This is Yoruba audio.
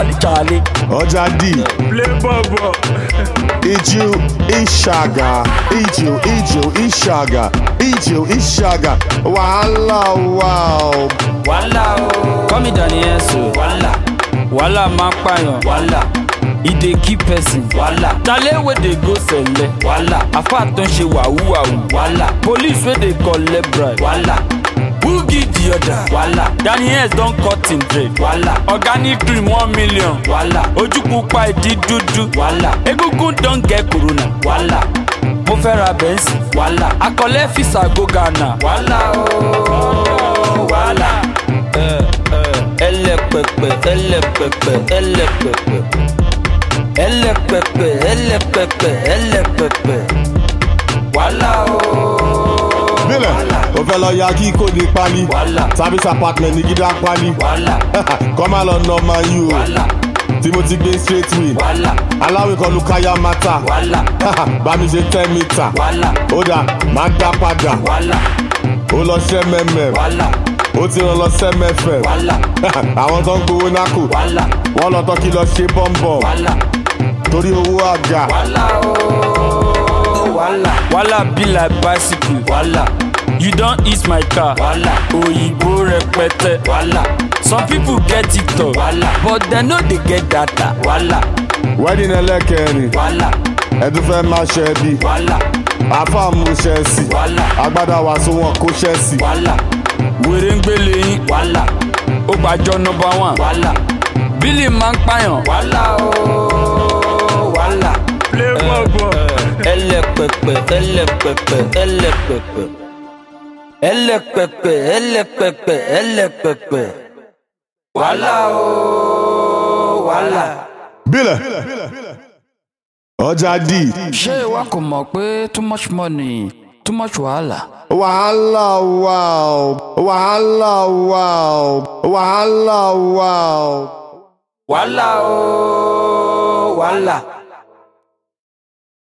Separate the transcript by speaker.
Speaker 1: Charlie.
Speaker 2: Ojadi.
Speaker 1: Play Bobo.
Speaker 2: Iju Ishaga. Iju Ishaga. Iju Ishaga. Wahala wow.
Speaker 1: Wala o. Call me Daniel so. Wala máa pààyàn. He dey keep person. Tale wey dey go sẹ̀lẹ̀. Afa tó ń ṣe wàhù. Police wey dey collect bribe. Who give the order? Daniel don cut him dread. Organic cream 1 million. Ojú pupa ìdí dúdú. Egungun don get corona. Mo fẹ́ ra bẹ́ǹsì. Akọ̀lẹ́ fisa go Ghana. Ẹlẹ́pẹ̀pẹ̀.
Speaker 2: Bílẹ̀, ó fẹ́ lọ ya kí kò ní pálí. Service apartment ní gídá pálí. Kọ́ máa lọ nà máa yí o. Tí mo ti gbé straight win. Aláwẹ̀ kan ló káyà mátà. Bá mi ṣe 10 mítà. Ó dà, máa dá padà. Ó lọ ṣẹ́ mẹ́mẹ́. Ó ti rán lọ sẹ́mẹ́fẹ̀. Àwọn tó ń gbowó nákò. Wọ́n lọ tọ́ kí lọ ṣe bọ́m̀bọ̀m. Torí owó àga.
Speaker 1: Wala be like bicycle. You don eat my car. Òyìnbó rẹpẹtẹ. Some people get TikTok, but dem no dey get data.
Speaker 2: Wedding ẹlẹ́kẹrin. Ẹ̀dùn fẹ́ máa ṣe bí. Àfáà mú ṣẹ́ẹ̀sì. Agbádá wa so wọn kó ṣẹ́ẹ̀sì.
Speaker 1: Wèrè ń gbélé yín. Ó gbàjọ #1. Bílì máa ń pààyàn. Play Bobo. Ẹlẹ́pẹ̀pẹ̀.
Speaker 2: Bílẹ̀. Ojadi.
Speaker 1: Ṣé ìwọ kò mọ̀ pé too much money, too much wahala?
Speaker 2: Wahala wow. Wahala wow. Wahala wow.
Speaker 1: Wala o.